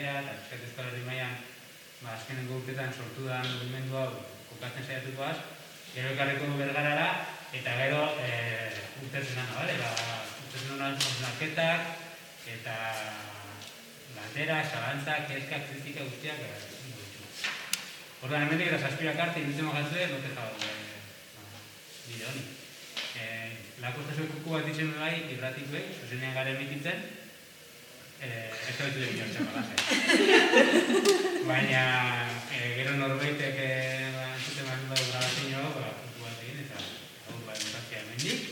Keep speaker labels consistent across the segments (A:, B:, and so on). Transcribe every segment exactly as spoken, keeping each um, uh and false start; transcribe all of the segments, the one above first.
A: egitea, eta Euskal Euskal Herri mailan azkenengo urtetan sortu da mugimendu hau kokatzen saiatukoaz, gero ekarriko du Bergarara, eta gero urtezen dana, bale? Urtezen dana hausnarketak, eta galdera, zalantzak, kezkak, kritika guztiak ingo ditu. Orduan, hemendik eta zazpirak arte, indutzen magatzue, note jau bide honi. Lakostazue kuku bat ditzen bai, irratikuek, zuzenean gara emititzen, ez da betu egin jortzen balazen. Baina, gero norbeitek entzuten bat dugu grabazio hau, kuku bat egin, eta hau bat mutazia hemendik.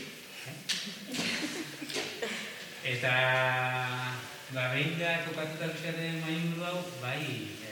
A: Eta, behin da kokatuta bizkaten maimuru hau, bai,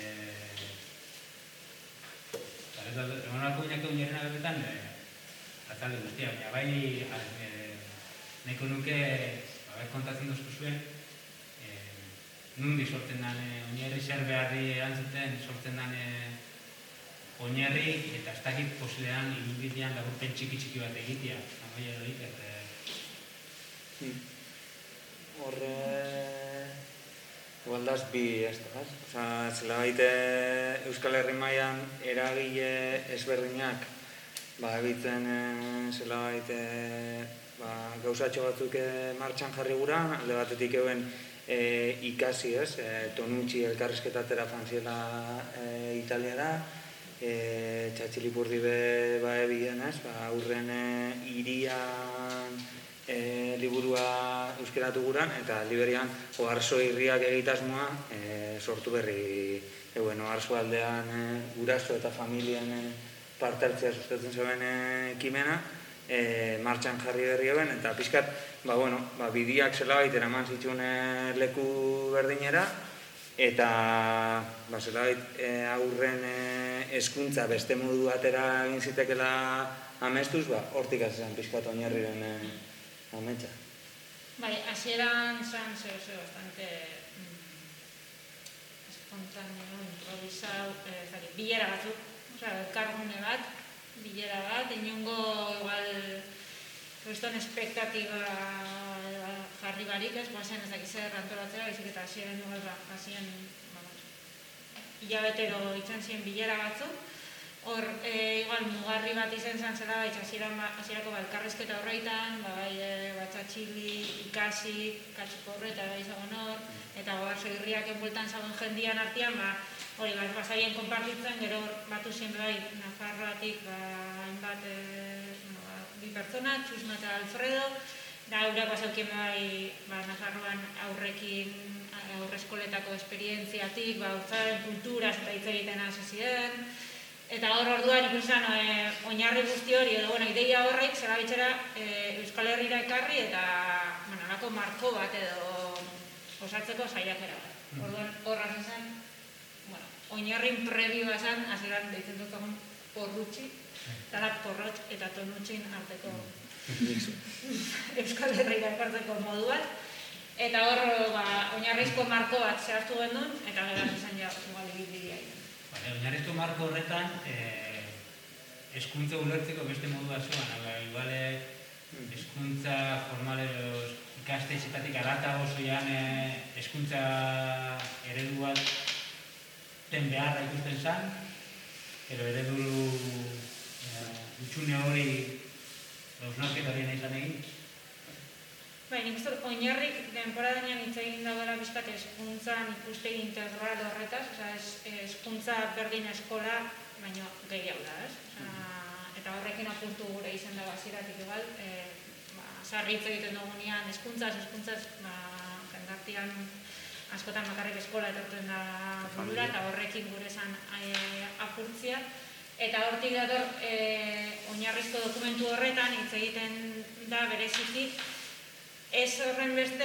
A: egon alko inako unerena betetan, atzalde guztia, baina bai, nahiko nuke, kontatzen duzku zuen, nundi sortzen den oinarri zer beharri erantzuten, sortzen den oinarri, eta ez dakit posilean, ibilbidean laburpen txiki-txiki bat egitea, amai eroik, eta...
B: Horre... Igualdaz bi, ez da, ez? Osa, zela baite Euskal Herri mailan eragile ezberdinak ba, egitzen zela baite gauzatxo batzuk martxan jarri guran, alde batetik euen ikasi, ez? Tonucci elkarrizketatera fanziela Italiara, Txatxilipurdi be ebien, ez? Aurren irian liburua euskeratu guran, eta Liberian oharso irriak egitasmoa sortu berri euen oharso aldean guraso eta familien parte hartzea sustatzen zuen ekimena, martxan jarri berri euen, eta pixkat, ba, bueno, ba, bidiak zelabait eraman zituen leku berdinera, eta, ba, zelabait aurren hezkuntza beste modu batera egin zitekela amestuz, ba, hortik azizan pixkat oinarriren ametsa.
C: Bai, hasieran zan zeo zeo bastante espontaneo, improvisau, bilera batzuk, elkargune bat, bilera bat, inongo igual kriston espektatiba jarri barik, ez, guazen ez dakizer antolatzera, baizik eta hasieran igual hasien hilabetero itzen ziren bilera batzuk. Hor, igual, mugarri bat izen zen zela, hasierako elkarrizketa horreitan, batxatxili, ikasi, katxiko horreta, izagon hor, eta oharso irriak enbueltan zagoen jendian artean, hori, basaien konpartitzen, gero batu zien bai, Nafarroatik, hainbat, bi pertsona, Txusma eta Alfredo, da eurak basaukien bai, Nafarroan aurrekin, aurreskoletako esperientziatik, urtzaren kulturaz eta hitz egiten hasi ziren. Eta hor orduan ikusten oinarri guzti hori, edo ideia horrek zera bitxera Euskal Herrira ekarri eta alako marko bat edo osatzeko saiakera bat. Orduan horra zen, oinarrin prebioa zen, hasieran deitzen dut porrutxi, eta porrotx eta tonutxin arteko Euskal Herrira ekartzeko modu bat. Eta hor oinarrizko marko bat zehaztu gendun, eta gara zen ja ibili.
A: Oinarrizko marko horretan, hezkuntza ulertzeko beste modu bat zuen, igual hezkuntza formal ikastetxetatik aratago zoian hezkuntza eredu bat ten beharra ikusten zen, pero eredu utxune hori hausnarketa hori nahi zan egin.
C: Bai, nik uste oinarrik denpora denean hitz egin dagoela bizkat hezkuntzan ikuspegi integral horretaz, hezkuntza berdin eskola, baina gehiago da, ez? Eta horrekin apurtu gure izen dago hasieratik igual, sarri hitz egiten dugunean hezkuntzaz, hezkuntzaz, jendartian askotan bakarrik eskola etortzen da burura, eta horrekin gure esan apurtzia. Eta hortik dator oinarrizko dokumentu horretan hitz egiten da bereziki, ez horren beste,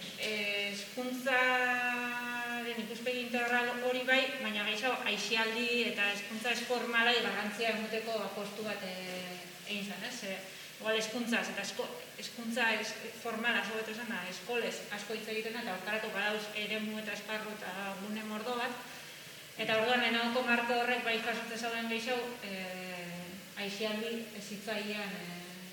C: hezkuntzaren ikuspegi integral hori bai, baina gehiago aixialdi eta hezkuntza esformalai garrantzia emoteko apostu bat egin zen, ez? Igual hezkuntzaz eta hezkuntza formala sobetu zen da, eskolez asko hitz egiten eta hortarako badauz eremu eta esparru eta gune mordo bat. Eta orduan lehenagoko marko horrek bai jasotzen zauden gehiago, aixialdi ezitzailean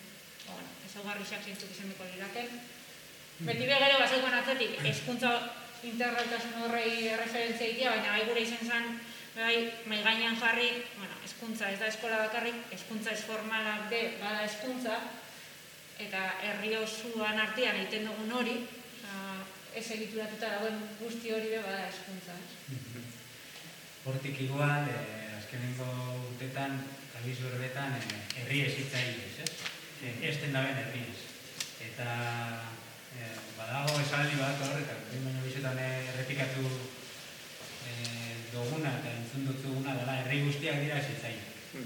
C: ezaugarriak zeintzuk izaneko liraken. Beti begero bazegoen atzetik, hezkuntza integraltasun horrei referentzia egitea, baina bai gure izan zen, bai, mai gainean jarri, bueno, hezkuntza ez da eskola bakarrik, hezkuntza ez formalak be, bada hezkuntza, eta herri osoan artean egiten dugun hori, ez egituratuta dagoen guzti hori be bada hezkuntza.
A: Hortik igual, azkenengo urtetan, kabiz berbetan, herri ezitzailez, ez? Esten daben herriez. Eta badago esaldi bat hor, eta baino bizutan errepikatu duguna eta entzun dutzuguna dela herri guztiak dira ezitzaile.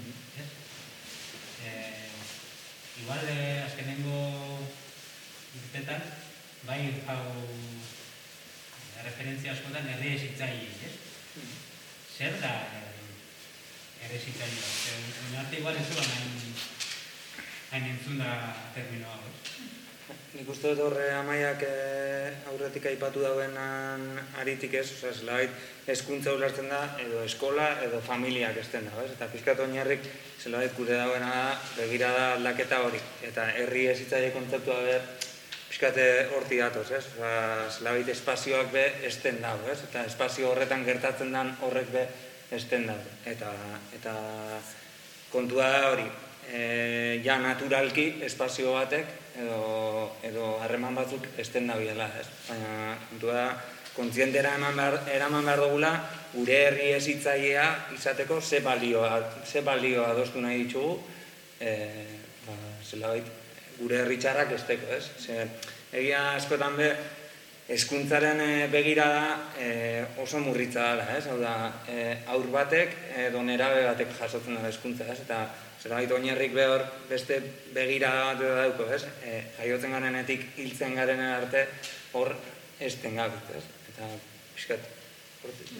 A: Igual, azkenengo urtetan, bai hau referentzia askotan herri ezitzaile, ez? Zer da herri ezitzaile? Baina arte igual ez zuan hain entzun da termino hau, ez?
B: Nik uste dut horre Amaiak aurretik aipatu dauenan aritik ez, oza, zelabait hezkuntza ulertzen da, edo eskola, edo familiak esten da, ez? Eta pixkat oinarrik zelabait gure dauena da, begirada aldaketa hori. Eta herri ezitzaile kontzeptua ber, pixkat horti datoz, ez? Zelabait espazioak be esten dago, ez? Eta espazio horretan gertatzen den horrek be esten dago. Eta kontua da hori, ja naturalki espazio batek edo harreman batzuk esten da biela, ez? Baina, kontua da, kontzientera eraman behar dugula, gure herri ezitzailea izateko ze balioa adostu nahi ditugu, zelabait, gure herri txarrak esteko, ez? Egia askotan be, hezkuntzaren begirada oso murritza dela, ez? Hau da, haur batek edo nerabe batek jasotzen da hezkuntza, ez? Eta zelabait oinarrik behor beste begirada bat edo dauko, ez? Jaiotzen garenetik hiltzen garenen arte hor esten gabit, ez? Eta pixkat, hortik.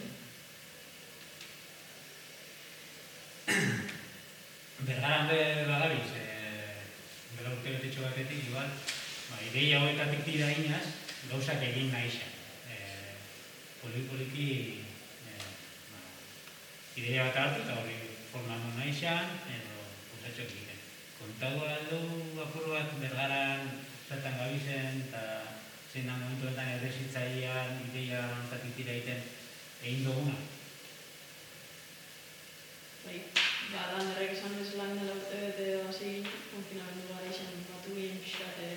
A: Bergaran be bagabiz, bera urte betetxo batetik, igual, ideia hauetatik tira inaz, gauzak egin nahi zen. Polik-poliki ideia bat hartu eta hori formatu nahi zen, edo posatxo egiten. Kontatu aldo apur bat Bergaran zertan gabizen eta zein da momentuetan errezitzailean ideia ontatik tira egiten egin duguna.
D: Bai, ba, dan errek esan bezala dela urte bete hasi konfinamendu gara izan batu ginen pixkat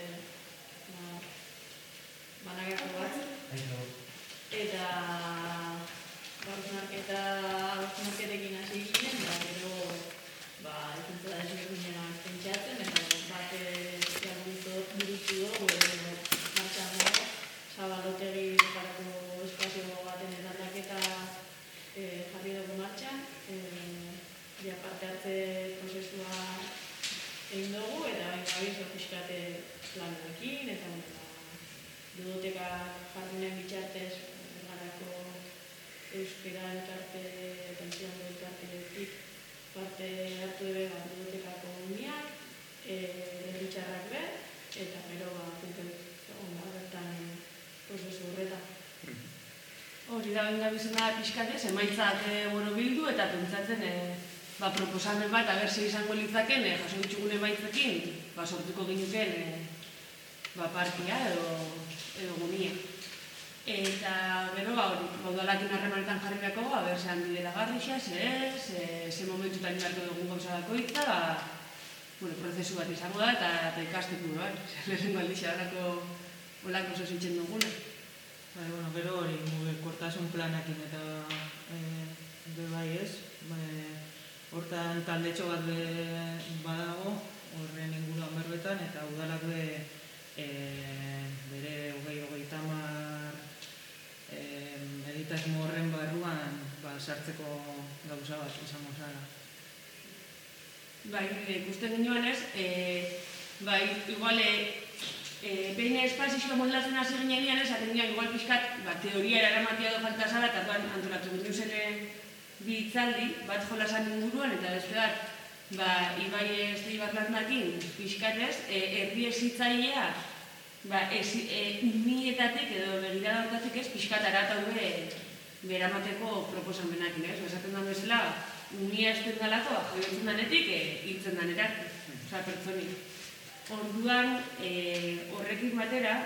D: banakako bat. Eta hausnarketa hausnarketekin hasi ginen, da gero ba, ezentza da ezberdinean pentsatzen, eta bat burutu dugu, martxan dago, Zabalotegi deparako espazio baten eraldaketa jarri dugu martxan, ja parte hartze prozesua egin dugu, eta baina gabiz pixkate planekin, eta ludoteka jardinen bitxartez Bergarako euskera elkarte, pentsiando elkartetik parte hartu ere bat ludotekako uniak, herritxarrak be, eta gero ba, bertan prozesu horretan.
E: Hori da benga bizena da pixkatez, emaitzak bildu eta pentsatzen proposamen bat, abertze izango litzaken, jaso ditxugun emaitzekin, sortuko ginuken partia edo gunia. Eta gero hori, gaudalakin harremanetan jarri beharko, abertze handi dela garrixa, ze ez, ze momentutan ibarko dugun gauza dakoitza, prozesu bat izango da eta ikasteko da, lehenko aldixa olako zozitzen duguna.
F: Gero hori, mugikortasun planakin eta bai ez, hortan taldetxo bat badago, horren inguruan berbetan, eta udalak bere hogei hogei tamar egitasmo horren barruan sartzeko gauza bat izango zara.
E: Bai, ikusten genioan ez, bai, igual, behin espazizko moldatzen hasi ginean ez, aten igual pixkat, teoria eramatia do falta zara, eta duan antolatu gindu zen bi hitzaldi, bat jolasan inguruan, eta despegat, Ibai Estei Barlatnakin, pixkatez, herri ezitzailea, unietatik edo begirada hortatik ez, pixkat aratau beramateko proposamenakin, ez? Esaten da bezala, unia esten dalako, jaiotzen danetik, hiltzen danerak, oza, pertsonik. Orduan, horrekin batera,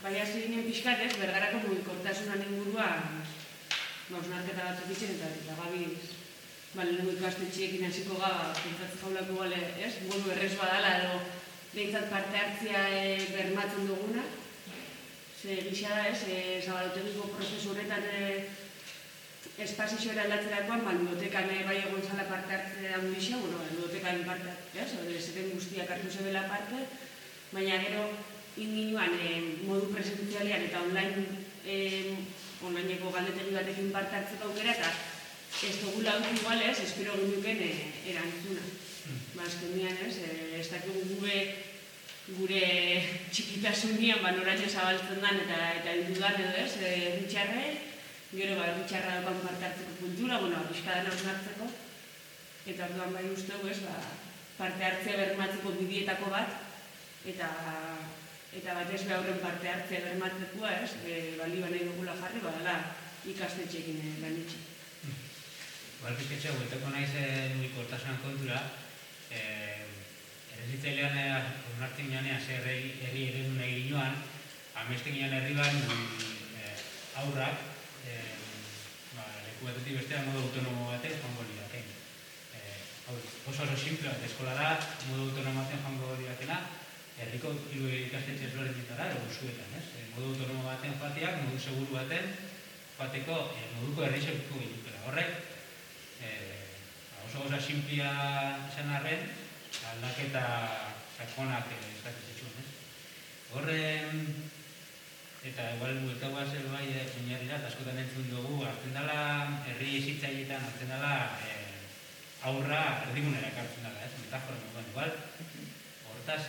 E: bai hasi ginen pixkat ez, Bergarako mugikortasunan inguruan hausnarketa batzuk itxen eta eta gabiz ba, lehenengo ikastetxeekin hasiko ga, pentsatzen jaulako gale, ez? Modu errez badala edo behintzat parte hartzia e, bermatzen duguna. Ze gisa da, ez? E, Zabalotegiko prozesu horretan e, espazio aldatzerakoan, ba, ludotekan e, bai egon zala parte hartzea handixa, bueno, ludotekan parte, ez? Ode, zeten guztiak hartu zebela parte, baina gero inginuan e, modu presentzialean eta online e, onlaineko galdetegi batekin parte hartzeko aukera eta ez dugula dut igual ez, espero genuken e, erantzuna. Ba, azkenean ez, e, ez dakigu gure, gure txikitasunian ba, noraino zabaltzen den eta eta dudan edo ez, e, herritxarrei, gero ba, herritxarra daukan parte hartzeko kultura, bueno, pixkadan hausnartzeko, eta orduan bai uste du ez, ba, parte hartzea bermatzeko bidietako bat, eta eta batez behorren parte hartzea bermatzekoa ez, e, balioa nahi dugula jarri, badala ikastetxeekin e, lan itxe.
A: Igual pizketxe, gueteko naiz mugikortasunan kontura, errezitzailean onartzen ginean ze herri eredu nahi ginoan, amesten ginean herri bat aurrak leku batetik bestea modu autonomo baten joango lirateke. Oso oso simple bat eskola da, modu autonomo baten joango liratena, herriko hiru ikastetxe ezberdinetara edo zuetan, ez? Modu autonomo baten joateak, modu seguru baten joateko moduko herri segurko ginukela. Horrek, oso goza simplia izan arren, aldaketa sakonak eskatzen zituen, ez? Horren, eta igual bueltagoa zer bai oinarrira, eta askotan entzun dugu, hartzen dela herri ezitzailetan, hartzen dela aurra erdigunera ekartzen dela, ez? Metafora moduan, igual. Hortaz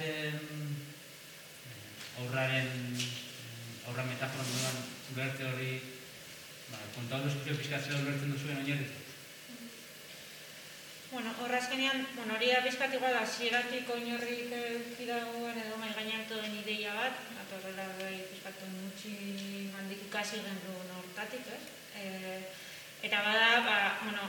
A: aurraren, aurra metafora moduan ulertze hori, kontatu duzkio pizkatzea ulertzen duzuen oinarritzen.
C: Bueno, horra azkenean, bueno, hori da bizkat igual hasieratik oinorrik kidagoen edo mai gaineratu den ideia bat, eta horrela bai bizkatu gutxi handik ikasi genuen hortatik, ez? E, eta bada, ba, bueno,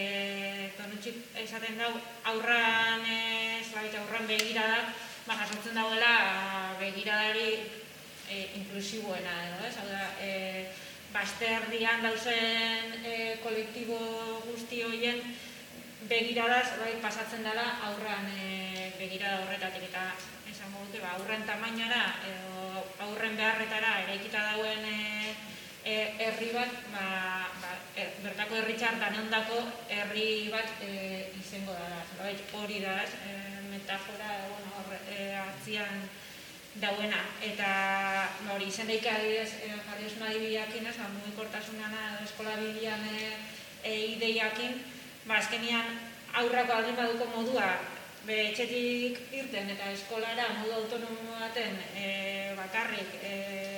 C: e, tonutxik esaten dau, aurran ez, baita aurran begiradak, ba, jasotzen dauela begiradari e, inklusiboena edo, ez? Hau da, e, bazterdian dauzen e, kolektibo guzti horien begiradaz bai, pasatzen dela aurran e, begirada horretatik eta esango dute ba, aurren tamainara edo aurren beharretara eraikita dauen e, e, herri bat ba, ba, e, bertako herritxar danondako herri bat e, izango da. Bai, hori da, e, metafora bueno, horre, e, atzian dauena eta ba, hori izan daik adibidez e, jarri esun adibideakin ez, ba, mugikortasunana edo eskola bidean e, e, ideiakin ba, azkenian aurrako aldin baduko modua bere etxetik irten eta eskolara modu autonomo baten e, bakarrik e,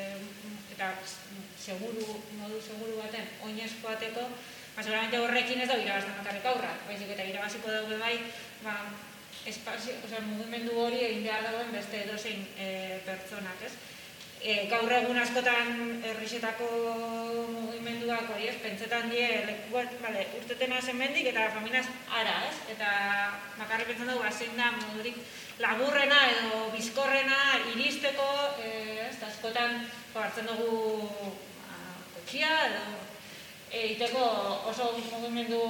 C: eta seguru, modu seguru baten oinez joateko, ba, seguramente horrekin ez da irabazten bakarrik aurrak, baizik eta irabaziko daude bai, ba, espazio, osea, mugimendu hori egin behar dagoen beste edozein e, pertsonak, ez? E, gaur egun askotan herrixetako mugimenduak hori ez, pentsetan die lekuak, bale, urtetena zen mendik eta familiaz ara, ez? Eta bakarri pentsan dugu, zein da modurik laburrena edo bizkorrena iristeko, e, ez? Eta askotan hartzen dugu ba, kotxia edo egiteko oso mugimendu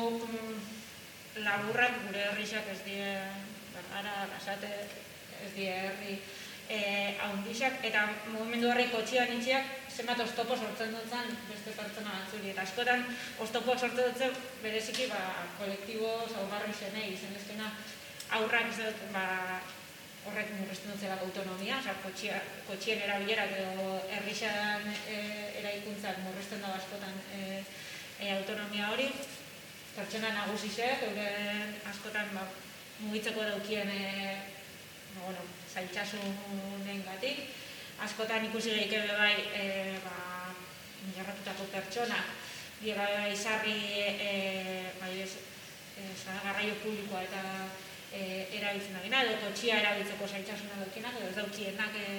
C: mm, laburrak gure herrixak ez die, Bergara, Lasate, ez die herri E, haundixak, eta mugimendu horri kotxia nintziak zenbat oztopo sortzen dutzen beste pertsona batzuri. Eta askotan oztopoak sortzen dutzen bereziki ba, kolektibo zaugarri zenei izen ezkena aurrak ez dut ba, horrek murrizten dutzelako autonomia, oza, kotxia, kotxien erabilerak edo herrixan e, eraikuntzak murrizten dago askotan e, e, autonomia hori. Pertsona nagusisek, askotan ba, mugitzeko daukien e, ba, bueno, zailtasunen gatik. Askotan ikusi gehi ebe bai, e, ba, jarratutako pertsonak, diega bai sarri e, bai ez, e, garraio publikoa eta e, erabiltzen dagina, edo kotxia erabiltzeko zailtasuna daukenak, edo ez daukienak e,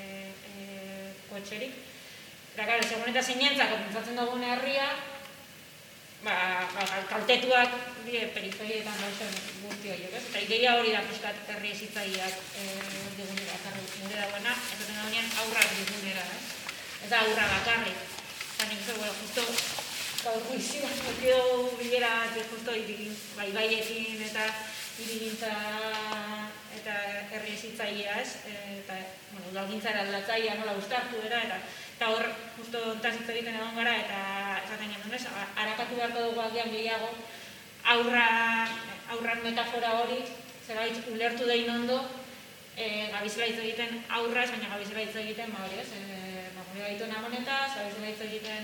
C: e, kotxerik. Eta, gara, segun eta zinentzako pentsatzen dugun herria, ba, ba, kaltetuak die periferietan dauzen guzti horiek, ez? Eta ideia hori da pixkat herri ezitzaileak e, digunera, eta gure dagoena, ez duten dagoenean aurrak digunera, ez? ez da aurra bakarrik. Eta nik uste, bueno, justo gaur guizien, okio bilera bat, justo bai-baiekin eta hirigintza eta herri ezitzailea, ez? Eta, bueno, udalgintzara aldatzailea nola uztartu era, eta eta hor, justo ontaz hitz egiten egon gara, eta esaten genuen, ez? Arakatu beharko dugu agian gehiago, aurra, aurran metafora hori, zerbait ulertu dein ondo, gabizela hitz egiten aurraz, baina gabizela hitz egiten, ba hori, ez? Gure gaituen amonetaz, gabizela hitz egiten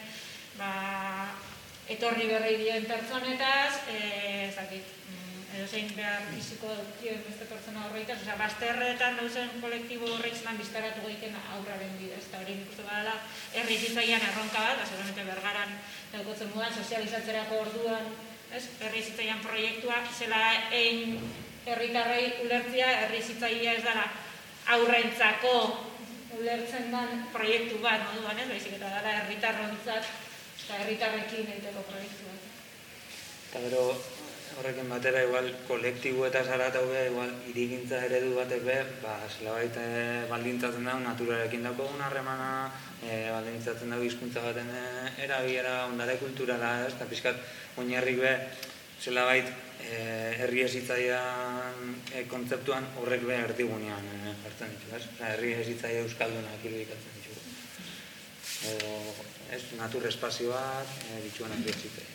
C: etorri berri dien pertsonetaz, ezakit, edo zein behar fiziko dukien beste pertsona horreitaz, osea, bazterretan dauzen kolektibo horreik zelan biztaratu egiten aurraren bidez, eta hori nik uste badala herri zitzailean erronka bat, seguramente Bergaran daukotzen modan, sozializatzerako orduan, herri zitzailean proiektua, zela egin herritarrei ulertzia, herri zitzailea ez dara aurrentzako ulertzen den proiektu bat moduan, ez? Baizik eta dara herritarrontzat eta herritarrekin egiteko proiektu bat.
B: Eta gero horrekin batera, igual, kolektibo eta zaratau be, igual, hirigintza eredu batek be, ba, zelabait baldintzatzen dago, naturarekin daukogun harremana, baldintzatzen dago hizkuntza baten erabilera, ondare kulturala, ez? Eta pixkat, oinarrik be, zelabait, herri ezitzailean kontzeptuan horrek be erdigunean jartzen ditu, ez? Herri ezitzaile euskaldunak irudikatzen ditu. Edo, ez, natur espazio bat, bitxuan herri ezitzaile.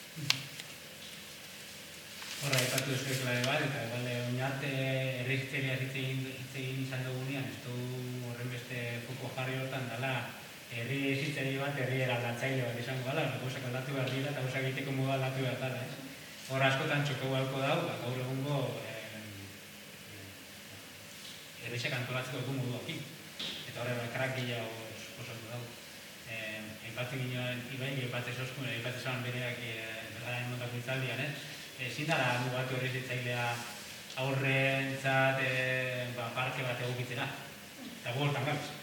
A: Horra, ipatu duzu eklare bat, eta ebalde, oinarte herri ezitzailea hitz egin izan dugunean, ez du horren beste foko jarri hortan dela, herri ezitzaile bat, herri eraldatzaile bat izango dela, gauzak aldatu behar dira, eta gauzak egiteko modu aldatu behar dela, ez? Hor askotan txoko beharko dau, gaur egungo errexak antolatzeko dugu moduakin. Eta horre bakarrak gehiago osatu dau. Eipatu ginoen, ibai, eipatze soskun, eipatze zaban bereak Bergararen montako itzaldian, ez? Ezin dara mugatu herri zitzailea aurrentzat parke bat egokitzera. Eta gu hortan gauz.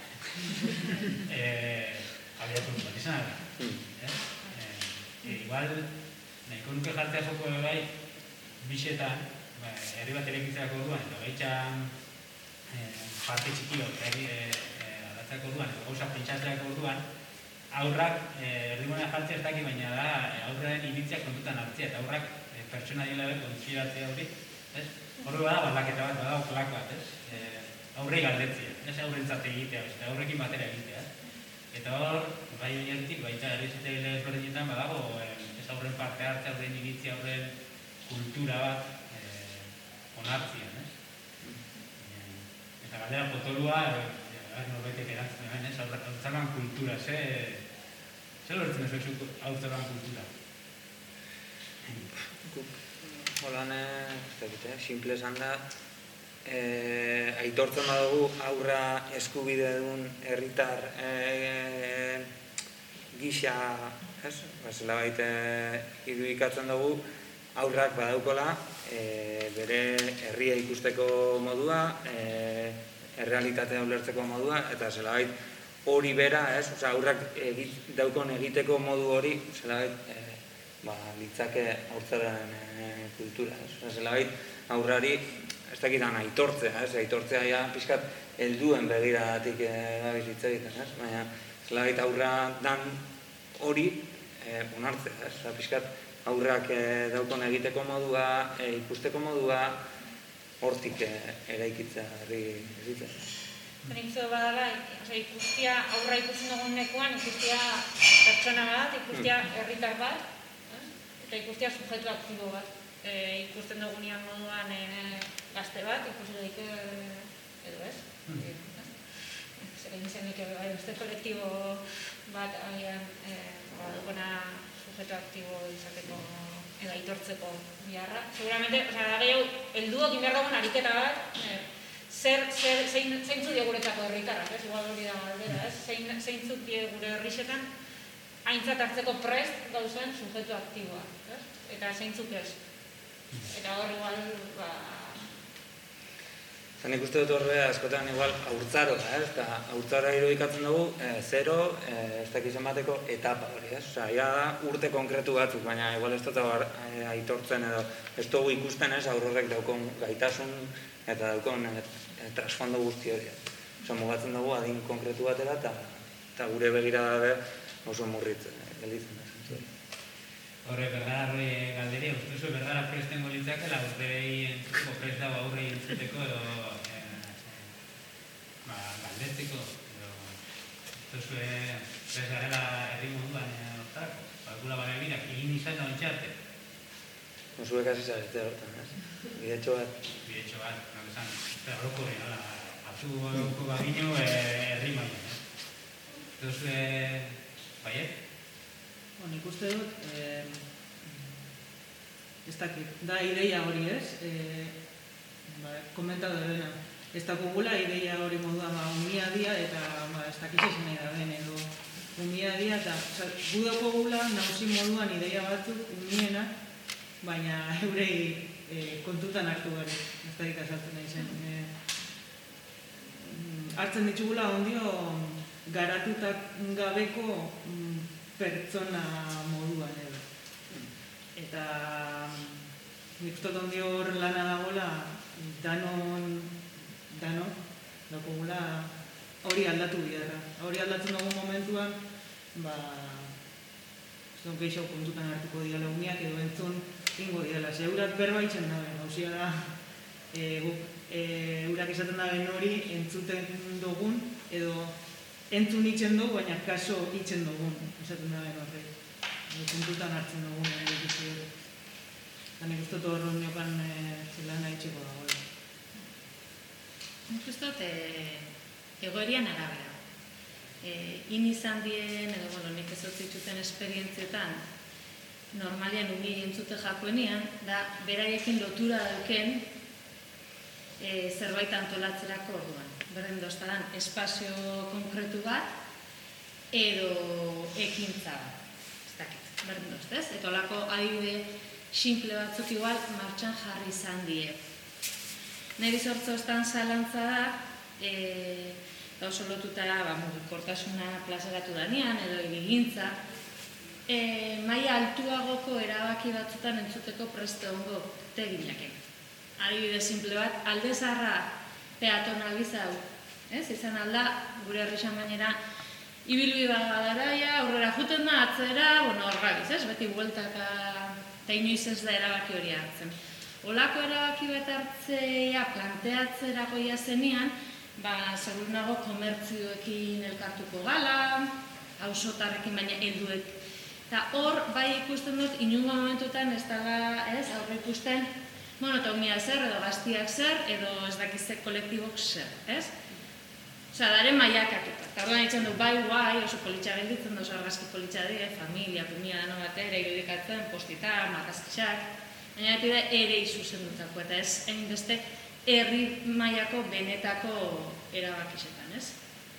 A: Abiatu bat izan ara. Igual, nahiko nuke jartzea joko bai, bixetan, herri bat eraikitzerako orduan, eta baitxan parte txiki bat aldatzerako orduan, eta gauza pentsatzerako orduan, aurrak erdimonea jartzea ez daki, baina da aurraren iritziak kontutan hartzea, eta aurrak pertsona dila be kontsideratzea hori, horre bada baldaketa bat, bada oklak bat, aurrei galdetzea, ez aurrentzat egitea, aurrekin batera egitea. Eta hor, bai oinarritik, baita herri zitzaile ezberdinetan badago, aurren parte hartzea, aurren iritzia, aurren kultura bat onartzia, ez? Eta galdera potolua, norbaitek erantzun hemen, ez? Haurtzaroan kultura, ze lortzen ez duzu haurtzaroan kultura?
B: Holan, ez dakit, simple esan da, aitortzen badugu aurra eskubide duen herritar gisa, ez? Zela baita irudikatzen dugu, aurrak badaukola, bere herria ikusteko modua, errealitatea ulertzeko modua, eta zela baita hori bera, ez? Aurrak daukon egiteko modu hori, zela baita litzake haurtzaren kultura, ez? Zela baita aurrari, ez dakitan aitortzea, ez? Aitortzea ja pixkat helduen begiratik gabiz hitz egiten, ez? Baina zela baita aurra dan hori onartzea, ez? Pixkat aurrak daukon egiteko modua, ikusteko modua, hortik eraikitzea herri ezitzen.
C: Nik zeu badala, ikustia aurra ikusten dugun nekuan, ikustia pertsona bat, ikustia herritar bat, eta ikustia sujetu aktibo bat. Ikusten dugunean moduan gazte bat, ikusi daik edo ez. Zer egin zenik beste kolektibo bat agian dukona sujetu aktibo izateko edo aitortzeko biharra. Seguramente, da gehiago, helduak inberdagoen ariketa bat, zeintzuk die guretzako herritarrak, ez? Igual hori da galdera, ez? Zeintzuk die gure herrixetan aintzat hartzeko prest gauzen sujetu aktiboa, ez? Eta zeintzuk ez. Eta hor igual, ba...
B: Zan ikuste dut horre askotan igual haurtzaro, ez? Eta haurtzara irudikatzen dugu, zero, ez dakizen bateko etapa hori, ez? Osa, ia da urte konkretu batzuk, baina igual ez dut aitortzen edo ez dugu ikusten, ez? Aurrorek daukon gaitasun eta daukon trasfondo guzti hori. Osa, mugatzen dugu adin konkretu batera eta eta gure begirada be oso murritz gelditzen da.
A: Horre, bergara hori galderi, uste bergara prestengo litzakela, aurrei entzuteko, prest dago aurrei entzuteko edo galdetzeko, edo uste prest garela herri munduan hortarako, balkula baina birak, egin izan da ontxarte.
B: Zuek hasi zarete hortan, ez? Bidetxo bat.
A: Bidetxo bat, nago esan, eta horoko hori, hala, atzu horoko bagino herri maia. Zuzue, baiet?
F: Bueno, nik uste dut, ez dakit, da ideia hori ez, komentatu dena, ez dakugula ideia hori moduan umia dia eta ez dakit ez nahi da den edo umia dia eta gu daukagula nauzi moduan ideia batzuk umiena, baina eurei kontutan hartu gari, ez dakit azaltzen nahi zen. Hartzen ditugula ondio garatutak gabeko pertsona moduan edo. Eta nik uste ondio hor lana dagoela danon, danon, daukagula hori aldatu biderra. Hori aldatzen dugu momentuan, ba, zon gehiago kontutan hartuko diala umiak edo entzun ingo diala. Ze eurak berbaitzen daben, hauzia da, eurak esaten daben hori entzuten dugun edo entzun itzen dugu, baina kaso itzen dugun, esaten daben horrek. Kontutan hartzen dugun ere dituzi hori. Eta nik uste hor niokan zelan nahi txeko dagoela.
G: Nik uste dut egoerian arabera. In izan dien, edo bueno, nik ez dut dituten esperientzietan, normalian ugi entzute jakoenian, da beraiekin lotura dauken zerbait antolatzerako orduan. Berdin doztadan, espazio konkretu bat, edo ekintza bat. Ez dakit, berdin doztez. Eta olako adibide simple batzuk igual martxan jarri izan die. Neri sortzoztan zalantza da, eta oso lotuta mugikortasuna plazaratu danean, edo egigintza, maila altuagoko erabaki batzutan entzuteko preste hongo teginake. Adibide simple bat, alde zaharra peatonalizau, izan alda, gure herrixan gainera, ibilbi bat badaraia, aurrera juten da, atzera, bueno, horrabiz, ez? Beti bueltaka, eta inoiz ez da erabaki hori hartzen. Olako erabaki bat hartzea planteatzera goia zenian, ba, segur nago komertzioekin elkartuko gala, auzotarrekin baina helduek. Eta hor, bai ikusten dut, inungo momentuetan ez dela, ez, aurre ikusten, bueno, eta umia zer, edo gaztiak zer, edo ez dakizek kolektibok zer, ez? Osa, daren maiakatuta. Eta orduan ditzen du, bai, guai, oso politxa gelditzen da, oso argazki politxa dire, familia, umia dano batera, irudikatzen, postitan, marrazkixak, baina beti da ere izuzen dutako, eta ez, egin beste, herri mailako benetako erabakisetan, ez?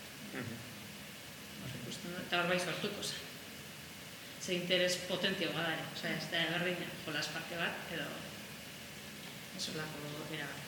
G: Eta hor bai sortuko zen. Ze interes potentio gadare, oza, ez da berdina, jolas parke bat, edo ez horlako erabaki.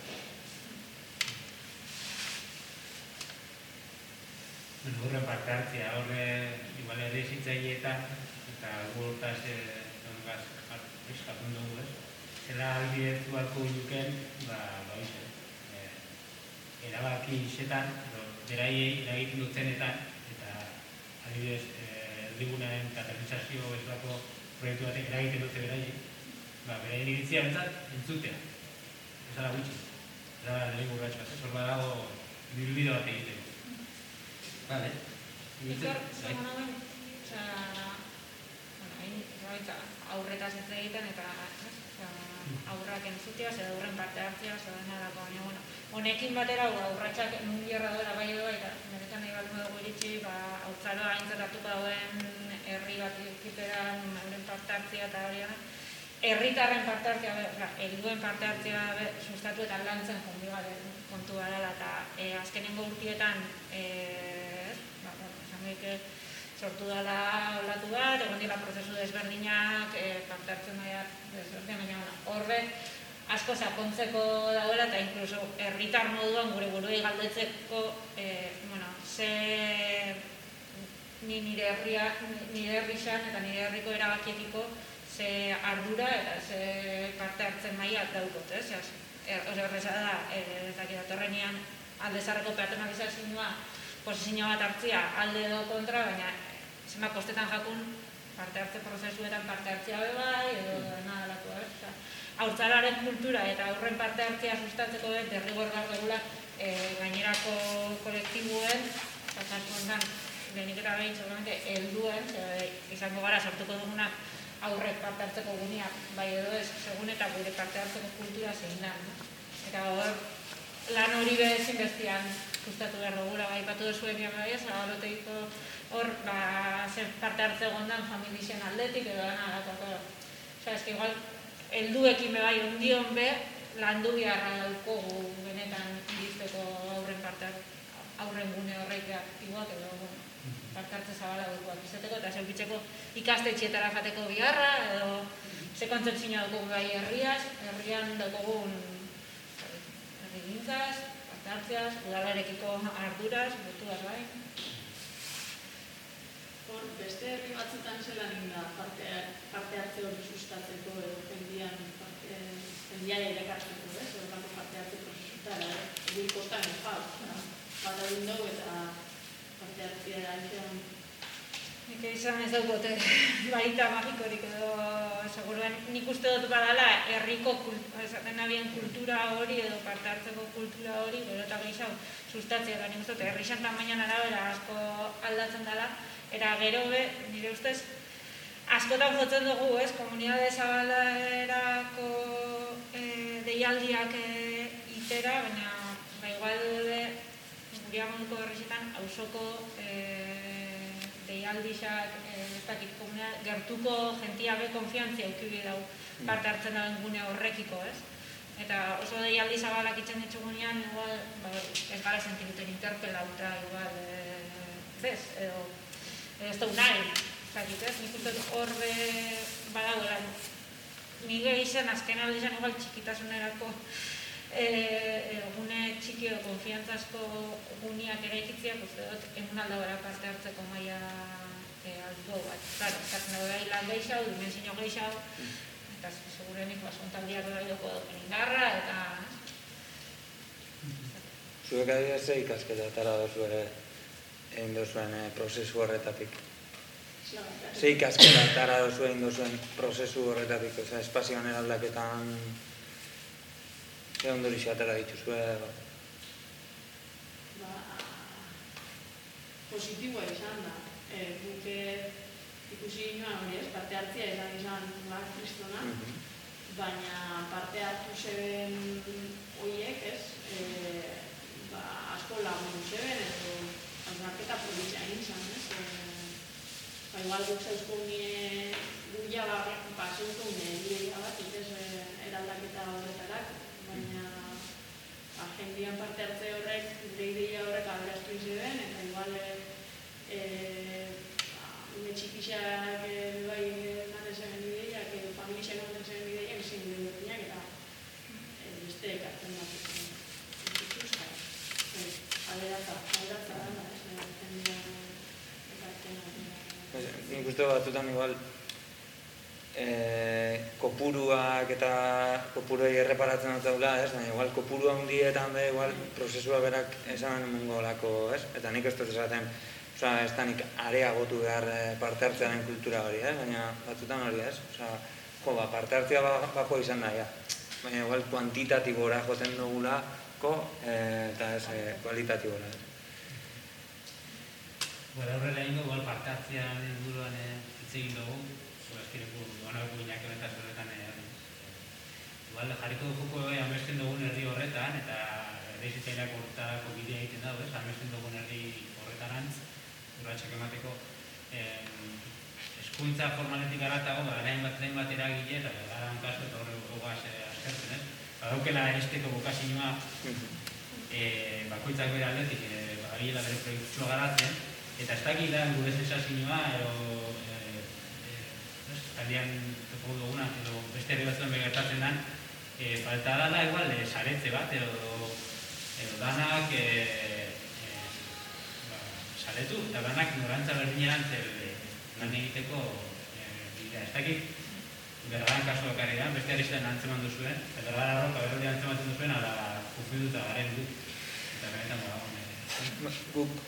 A: Bueno, horren parte hartzea, horre, igual ere zitzaileetan, eta gurtaz eskapun dugu, ez? Zela albidetu harko duken, ba, ba, erabaki isetan, beraiei eragiten dutzenetan, eta adibidez, erdigunaren katalizazio bezalako proiektu batek eragiten dute beraiei, ba, beraien iritzia bentzat, entzutea. Ez ala gutxi. Ez ala lehen gurratxo bat, ez hor badago bilbide bat egiteko. Vale.
C: Ikor, zegoen hauen, oza, bueno, hain, aurretaz ez egiten, eta aurrak entzutea, zer aurren parte hartzea, zer dena dako, baina, bueno, honekin batera, aurratxak nun bierra doela bai edo, eta niretan nahi bat dugu iritsi, ba, hautzaroa aintzatatuko dauen herri bat ikiperan, euren parte hartzea eta hori gana, herritarren parte hartzea, helduen parte hartzea sustatu eta lantzen jondi garen kontu gara, eta azkenengo urtietan, ba, bueno, esan behike, sortu dela olatu bat, egon dira prozesu desberdinak, parte hartzen daia desberdinak, baina horrek asko sakontzeko dagoela eta inkluso herritar moduan gure buruei galdetzeko, bueno, ze nire herrixan eta nire herriko erabakiekiko ze ardura eta ze parte hartzen mailak daukot, ez? Hori horreza da, eta datorrenean aldezarreko peatonalizazioa posizio bat hartzia alde edo kontra, baina zenbat kostetan jakun parte hartze prozesuetan parte hartzea bai, edo dena alako, ez? Haurtzararen kultura eta aurren parte hartzea sustatzeko den derrigor behar dugula gainerako kolektibuen, eta kasu honetan, lehenik eta behin, seguramente, helduen, izango gara sortuko duguna aurrek parte hartzeko guneak, bai edo ez, segun eta gure parte hartzeko kultura zein da. Eta hor, lan hori bezin bestian sustatu behar dugula, bai, patu duzuen bian bai ez, abaloteiko hor, zer parte hartze gondan familien aldetik edo dena agatako. Osa, ez que igual, helduekin be bai, ondion be, landu biharra daukogu benetan irizteko aurren parte aurren gune horreik aktiboak edo parte hartze zabala dukoak izateko eta zeukitzeko ikastetxietara jateko biharra edo ze kontzeptzina dukogu bai herriaz, herrian dukogun herrigintzaz, parte hartzeaz, udalarekiko arduraz, botuaz bai.
D: Beste herri batzutan zelan inda parte hartze hori sustatzeko edo jendian jendiari erakartzeko, ez? Horretako parte hartze prozesutara, egin kostan ez bat adin dugu eta parte hartzea aizean.
C: Nik izan ez daukote baita magikorik edo seguruen nik uste dut badala herriko esaten nabien kultura hori edo parte hartzeko kultura hori gero eta gehiago sustatzea eta nik uste dut herri xan tamainan arabera asko aldatzen dela era gero be, nire ustez askotan jotzen dugu, ez, komunidade zabalerako deialdiak itera, baina ba igual guria moduko herrixetan auzoko deialdixak, ez dakit komunidade, gertuko jentia be konfiantzia eukibi dau parte hartzen dauen gune horrekiko, ez? Eta oso deialdi zabalak itzen ditzugunean, igual, ez gara sentiruten interpelauta, igual, bez, edo ez da unai, ez dakit, ez? Nik uste hor badagoela, nire izan azken aldizan igual txikitasunerako gune txiki edo konfiantzazko guneak eraikitziak, uste dut, egun aldabera parte hartzeko maia altuko bat. Claro, eskatzen dago gai lan gehiago, dimensio gehiago, eta segurenik basontaldiak dara idoko duken indarra, eta...
B: Zuek adibidez ze ikasketa atara duzue egin duzuen prozesu horretatik? Ze ikasketa atara duzue egin duzuen prozesu horretatik? Oza, espazioan eraldaketan ze ondorixo atara dituzue?
D: Ba, positiboa izan da. Guk ikusi ginoan hori ez, parte hartzia izan izan bat kristona, baina parte hartu zeben horiek ez, asko lagundu zeben, edo hausnarketa politzia egin izan ez. Ba, igual guk zauzko nire guia basuntu nire bat, ez eraldaketa horretarak, baina jendian parte hartze horrek, gure ideia horrek aberastu izeben, eta igual une txikixak bai ematen zen ideiak, familiak ematen zen ideiak, ezin gure berdinak, eta beste ekartzen bat dituzka. Aderatza, aderatza da, ez jendian ekartzen bat.
B: Nik uste batzutan igual kopuruak eta kopuruei erreparatzen dut daula, ez? Baina igual kopuru handietan be, igual prozesua berak esan mungo lako, ez? Eta nik ez dut esaten, oza, ez da nik areagotu behar parte hartzearen kultura hori, ez? Baina batzutan hori, ez? Oza, jo, ba, parte hartzea bako izan da, ja. Baina igual kuantitatibora joten dugulako, eta ez kualitatibora, ez?
A: Gora horrela ingo, igual parte hartzean inguruan hitz egin dugu, Ezkireku, duanako gineak honetaz horretan igual jarriko dugu amesten dugun herri horretan eta herri zitzaileak horretarako bidea egiten dago, amesten dugun herri horretarantz urratxak emateko eskuintza formaletik garatago, garain bat lehen bat eragile eta garan kasu eta horre gogaz askertzen, ez? Badaukela esteko bokazioa bakoitzak bere aldetik abiela bere proiektua garatzen eta ez dakit da gure sensazioa aldean toko duguna, edo beste herri batzuen begertatzen den, falta dala igual saretze bat, edo danak saretu, eta danak norantza berdinean lan egiteko bidea. Ez dakit, bergaran kasua karrian, beste herri zuten antzeman duzuen, eta bergara roka berrodi antzematen duzuen, ala kufiduta garen dut, eta benetan dago.
B: Guk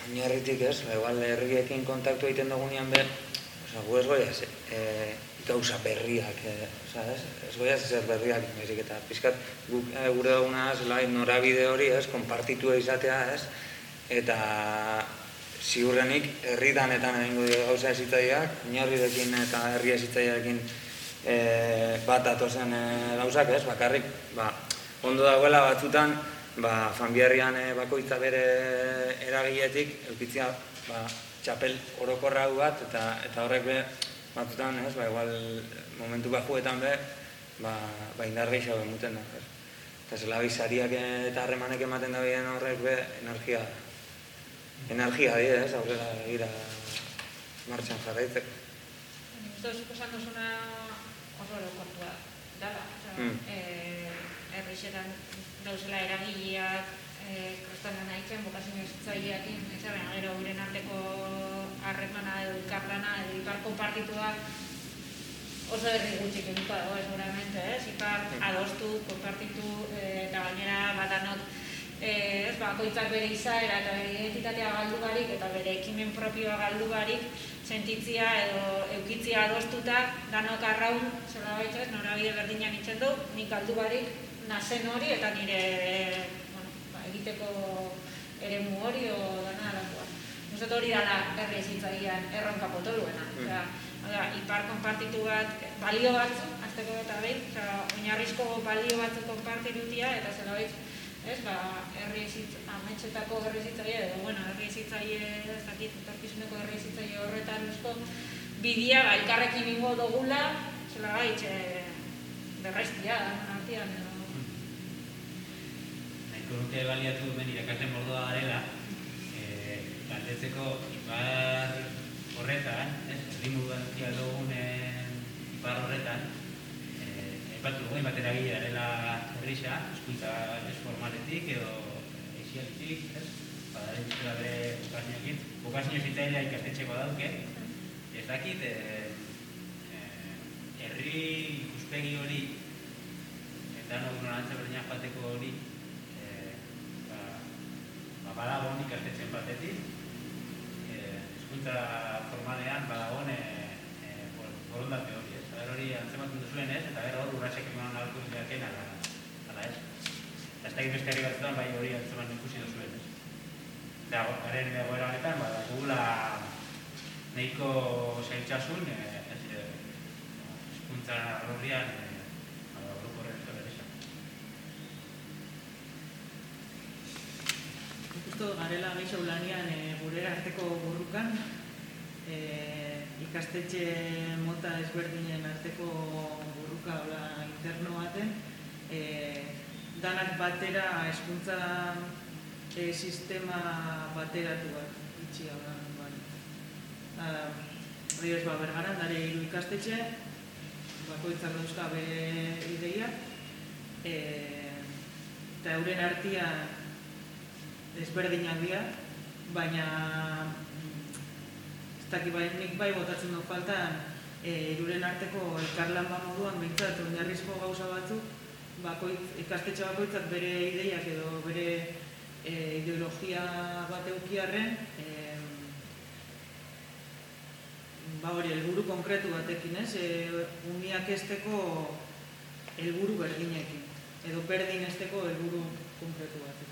B: oinarritik ez, igual herriekin kontaktu egiten dugunean be, gu ez goiaz gauza berriak, ez goiaz ezer berriak, baizik eta pixkat guk gure duguna norabide hori ez, konpartitua izatea ez, eta ziurrenik herridanetan egingo dira gauza ezitzaileak, oinarrirekin eta herri ezitzailearekin bat atozen gauzak ez, bakarrik ondo dagoela batzutan familiarrian bakoitza bere eragiletik eukitzia txapel orokorra bat eta horrek be batzutan ez, igual momentu bajuetan be indar gehiago emuten da. Eta zela bizariak eta harremanek ematen da bidean horrek be energia energia dira ez, aurrera gira martxan jarraitzeko.
C: Uste dut esan duzuna oso orokortua dala. Herrixetan dauzela eragileak kristanen haitzen, bokazio zitzaileakin, gero uren arteko harremana edo ikarlana edo ipar konpartituak oso herri gutxik eduko dago, seguramente, ez? Ipar adostu, konpartitu eta gainera batanok bakoitzak bere izaera eta bere identitatea galdu barik eta bere ekimen propioa galdu barik sentitzia edo eukitzia adostuta danok arraun, zela baitzaz, norabide berdinak itzen du, nik galdu barik nazen hori eta nire egiteko eremu hori o dana alakoa. Nuzet hori dala herri ezitzailean erronka potoluena. Ipar konpartitu bat, balio batzu, azteko eta behin, oinarrizko balio batzu konpartitutia eta zela behitz, herri ametxetako herri ezitzaile edo, bueno, herri ezitzaile, ez dakit, etorkizuneko herri ezitzaile horretan uzko bidea elkarrekin ingo dugula, zela behitz, berrestia, artian edo.
A: Nuke baliatu duen irakasle mordoa garela, galdetzeko ipar horretan, herrimugan dugunen ipar horretan, epatu dugu, batera gile garela herrixa, eskuntza esformaletik edo eixialetik, badaren dutela bere bokazioekin, bokazio zitzailea ikastetxeko dauke, ez dakit, herri ikuspegi hori, eta norantza berdinak joateko hori, badagon ikastetxen batetik, hezkuntza formalean badagon borondate hori, ez? Eta hori antzematen duzuen ez, eta gero hor urratxek eman alko izbeaken ala ez. Eta ez da beste herri batzutan bai hori antzeman ikusi duzuen ez. Eta garen egoera honetan, gugula nahiko zailtzasun, hezkuntza horrian
F: garela geixo lanian gure arteko borrukan, ikastetxe mota ezberdinen arteko borruka interno baten, danak batera hezkuntza sistema bateratu bat itxia bat. Hori ez Bergaran, dare hiru ikastetxe, bakoitzak dauzka bere ideiak, eta euren artean ezberdinak dira, baina ez dakit nik bai botatzen dut faltan hiruren arteko elkarlan bat moduan behintzat oinarrizko gauza batzuk ikastetxe bakoitzak bere ideiak edo bere ideologia bat eukiarren hori helburu konkretu batekin, ez? Uniak esteko helburu berdinekin edo berdin esteko helburu konkretu batekin.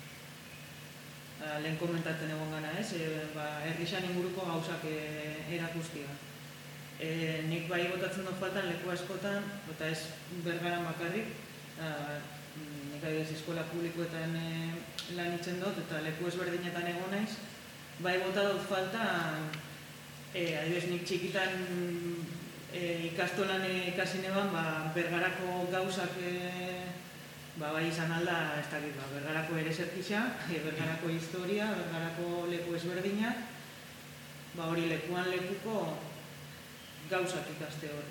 F: Lehen komentatzen egon gana, ez? Herrixan inguruko gauzak erakustia. Nik bai botatzen dut faltan leku askotan, eta ez Bergaran bakarrik, nik adibidez eskola publikoetan lan itzen dut, eta leku ezberdinetan egon naiz, bai bota dut faltan, adibidez nik txikitan ikastolan ikasi neban, Bergarako gauzak bai izan alda, ez dakit, Bergarako ere zertisa, Bergarako historia, Bergarako leku ezberdinak, hori lekuan lekuko gauzak ikaste hori.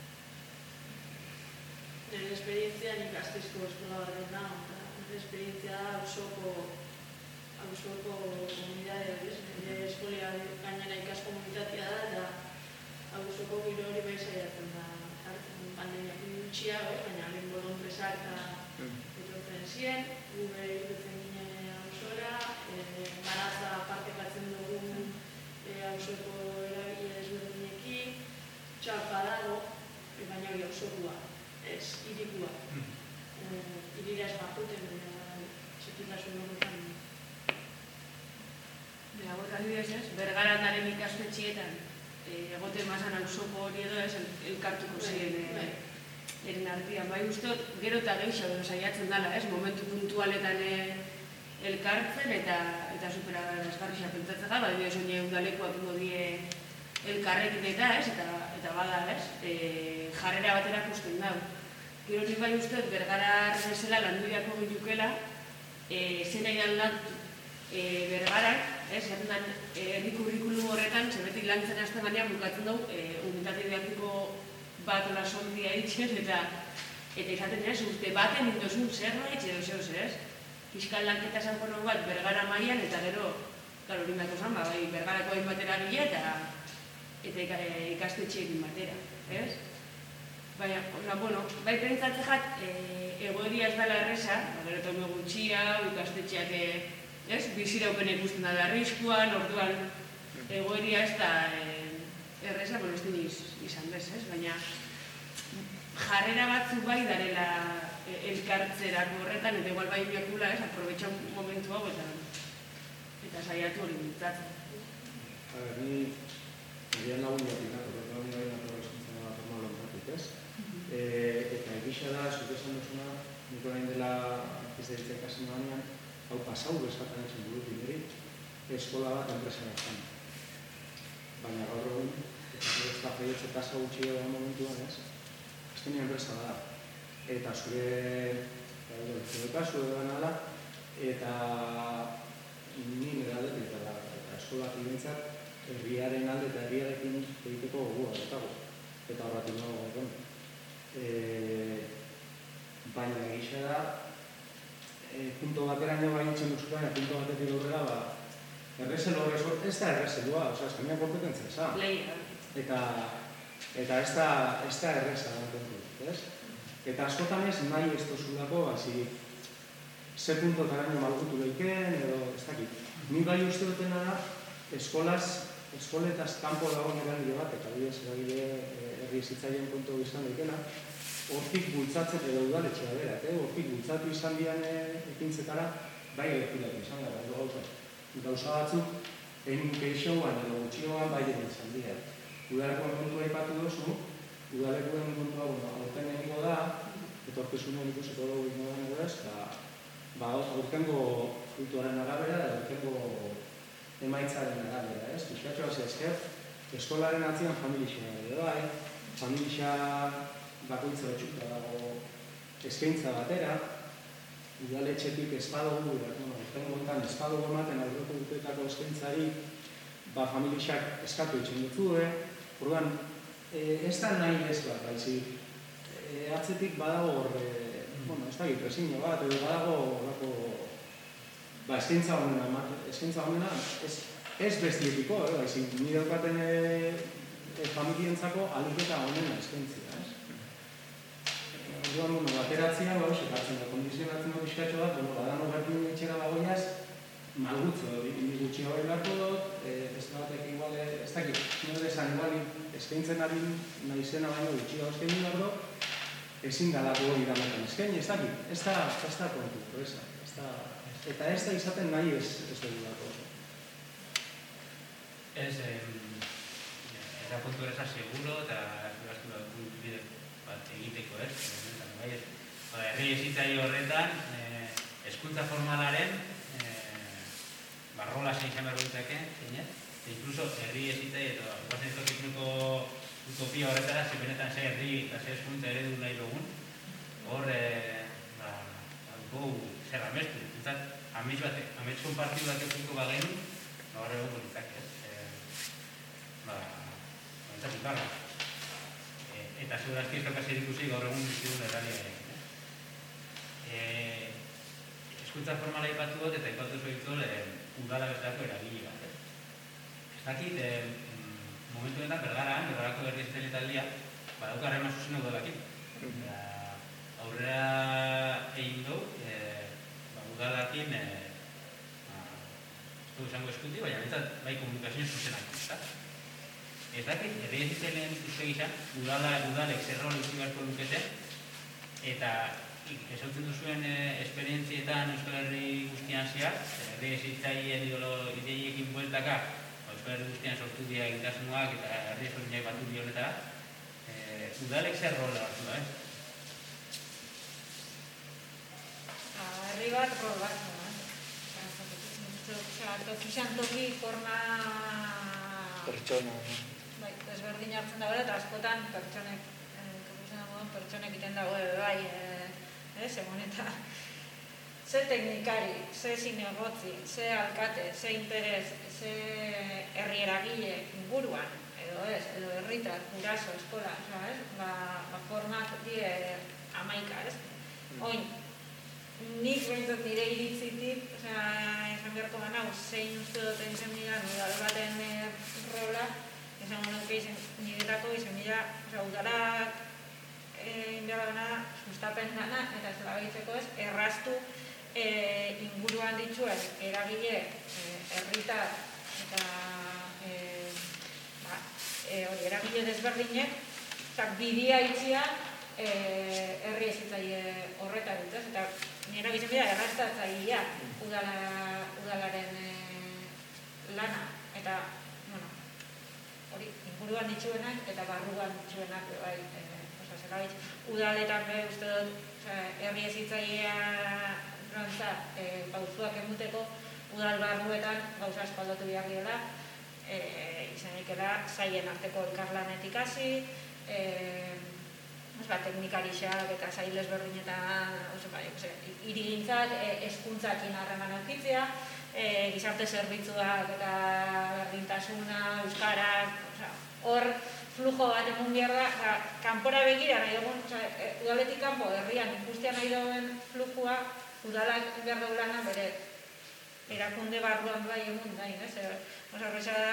D: Nire esperientzia nik astezko eskola barren nago, nire esperientzia da hausoko komunidadea, nire eskolia gainera ikas komunitatea da, eta hausoko giro hori bai saiatzen da, pandemiak gutxia, baina lehen bodon presak eta etortzen zien, gure irutzen ginen hausora, baraza partekatzen
E: etxietan, egoten mazan auzoko hori edo ez, elkartuko ziren eren artian. Bai uste, gero eta gehiago saiatzen dela, ez, momentu puntualetan elkartzen eta supera esgarrixak pentsatzen da, bai bide soine udalekoak ingo die elkarrekin eta ez, eta bada ez, jarrera batera ikusten dau. Gero nik bai uste, Bergara bezala landuiako ginukela, zen nahi lan Bergarak, ez, herri kurrikulum horretan, zebetik lantzen azten banean bukatzen dugu, unitate didaktiko bat ola sondia itxez, eta izaten ez, urte baten indozun zerbait, edo zehoz ez, fiskal lanketa esan kono bat Bergara mailan, eta gero, klar hori mako zan, bai, Bergarako hain batera gila, eta ikastetxeekin batera, ez? Baina, bueno, bai pentsatze jat, egoeria ez dela erresa, gero eta gutxia, ikastetxeak, ez, biziraupen ikusten da arriskuan, orduan, egoeria ez da erresa, bueno, ez diniz izan bez, ez? Baina, jarrera batzu bai darela elkartzerako horretan, eta igual bai biakula, ez, aprobetxan momentu hau, eta saiatu hori mintzatzen.
H: A ber, ni, nirian lagun jatik, eta lagun jatik nato eskuntzen da forma lontatik, ez? Eta egisa da, zuk esan duzuna, nik orain dela ez da ditzen kasen banean, hau pasau bezatan etzen burutik niri, eskola bat enpresa gaztan. Baina gaur egun, eta ez da jaiotze tasa gutxi da momentuan, ez? Azkenia enpresa da. Eta zure, zure kasu edo gana da, eta ni nire aldetik eta eskolak ibentzat, herriaren alde eta herriarekin egiteko gogua dutago. Eta horretik nago egon. Baina egisa da, punto batera nio gaintzen duzula, eta punto batetik aurrera, ba, errezel horrez hor, ez da errezelua, oza, eskamian kompetentzia eza. Eta eta ez da erreza da kontu, ez? Eta askotan ez nahi ez tozulako, hasi, ze punto taraino malgutu lehiken, edo ez dakit. Ni bai uste dutena da, eskolaz, eskoletaz kanpo dagoen eragile bat, eta bidez eragile herri ezitzaien kontu izan leikena, hortik bultzatzen edo udaletxea berak, hortik bultzatu izan dian ekintzetara, bai egituratu izan gara, edo gauza. Gauza batzuk, egin keixoan edo gutxioan bai egin izan dira. Udalekoen kontua ipatu duzu, udalekoen kontua, bueno, aurten egingo da, etorkizunen ikusiko dugu ingoan egurez, ba, aurtengo frutuaren arabera, aurtengo emaitzaren arabera, ez? Piskatxo hasi ezker, eskolaren atzian familixa edo bai, familixa bakoitza batxuta dago eskaintza batera, udaletxetik espadogu, aurtengo gontan espadogu ematen aurreko urteetako eskaintzari, ba, familixak eskatu itxen duzue, orduan, ez da nahi ez bat, baizik, atzetik badago horre, bueno, ez da gitresiño bat, edo badago horreko, ba, eskaintza honena, eskaintza honena, ez bestietiko, baizik, nire daukaten familientzako aliketa honena eskaintzia, ez? Orduan, bueno, bateratzia, ba, sekartzen da, kondizionatzen da pixkatxo bat, bueno, badan horrekin etxera bagoiaz, malgutzo, indi gutxi hori beharko dut, ez batek igual, ez dakit, nire desan igual eskaintzen ari nahi zena baino gutxi hau eskaini behar dut, ezin galako hori dametan eskaini, ez dakit, ez da kontu, eta ez da izaten nahi ez dugu dako.
A: Ez, ez da kontu ereza seguro eta zugaztu dut bide bat egiteko, ez? Herri ezitzai horretan, hezkuntza formalaren barrola zein izan behar dutzake, eta inkluso herri ezitzai eta guazen etorkizunuko utopia horretara, ze benetan ze herri eta ze hezkuntza eredu nahi dugun, hor, ba, dugu zer amestu. Entzat, amets bat, amets konpartidu bat eukiko bagenu, gaur egon bolitzak, ez? Ba, entzat ikarra. Eta segurazki ez dokazer ikusi gaur egun bizitun erralia ere. Hezkuntza formala ipatu dut eta ipatu zoitzol udala bezalako eragile bat. Ez dakit, momentu denak Bergaran, Bergarako herri ezitzaile taldia, badauka harreman zuzena udalakin. Aurrera egin du, udalakin, ez du izango eskuti, baina bai komunikazioen zuzenak. Ez dakit, herri ezitzaileen uste gizan, udalek zerrol utzi beharko lukete, eta esautzen duzuen esperientzietan Euskal Herri guztian zehar, herri ezitzaien ideiekin bueltaka, Euskal Herri guztian sortu dira egitasmoak eta herri ezberdinak batu dira honetara. Udalek zer rola hartu da, ez?
C: Herri bat rol bat, tokizan toki forma...
B: Pertsona.
C: Bai, desberdin hartzen dago eta askotan pertsonek, pertsonek egiten dago, bai, ez, egon eta ze teknikari, ze zinegotzi, ze alkate, ze interes, ze herri eragile inguruan, edo ez, edo herritar, guraso, eskola, ez, ba formak die amaika, ez? Oin, nik behintzat nire iritzitik, esan beharko gana, zein uste duten zen dira, udal baten rola, esan nuke niretako izan dira, udalak inbiala gana, sustapen gana, eta zela behitzeko ez, erraztu inguruan dituen eragile, herritar, eta eragile desberdinek, bidia itxia herri ezitzaile horretan dut, eta nire bizan bida erraztatzailea udalaren lana, eta, bueno, hori, inguruan ditzuenak eta barruan ditzuenak, bai, oza, zela bitz, udaletan be, uste dut, herri ezitzailea rontzat, pauzuak emuteko, udal barruetan gauza espaldatu behar dira, izan ikera, zaien arteko elkarlanetik hasi, teknikarixak eta zail ezberdinetan hirigintzak, hezkuntzakin harreman aukitzea, gizarte zerbitzuak eta berdintasuna, euskarak, hor flujo bat egun behar da, kanpora begira nahi dugun, udaletik kanpo herrian ikustea nahi duen flujua, udalak behar daulana bere erakunde barruan bai egun dain, ez? Horreza da,